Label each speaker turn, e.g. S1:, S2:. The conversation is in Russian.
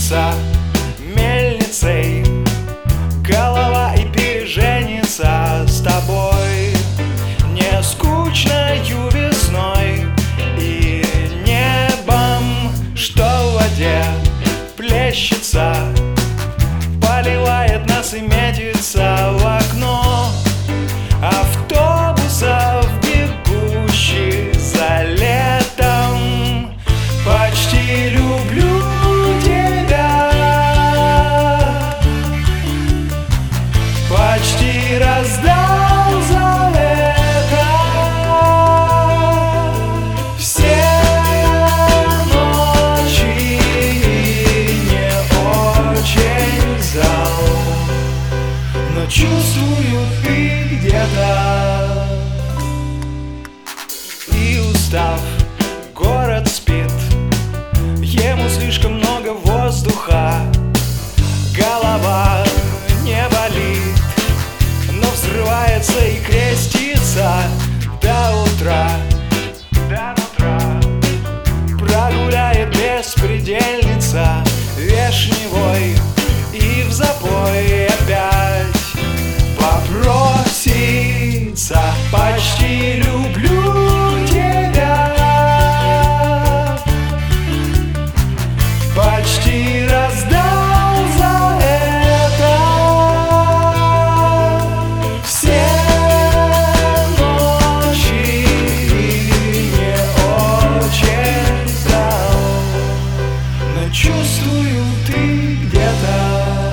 S1: кончится мельницей голова и переженится с тобой не скучною весной и небом, что в воде плещется, поливает нас и метится в окно автобусов, бегущих за летом. Почти люблю тебя, почти раздал за это все ночи, не очень зал, но чувствую, ты где-то. И устав, город спит, ему слишком много воздуха, голова не болит, но взрывается и крестится до утра. Прогуляет беспредельница вишневой и в запой опять попросится. Почти люблю тебя, почти раздал за это все ночи, не очень зал, но чувствую, ты где-то.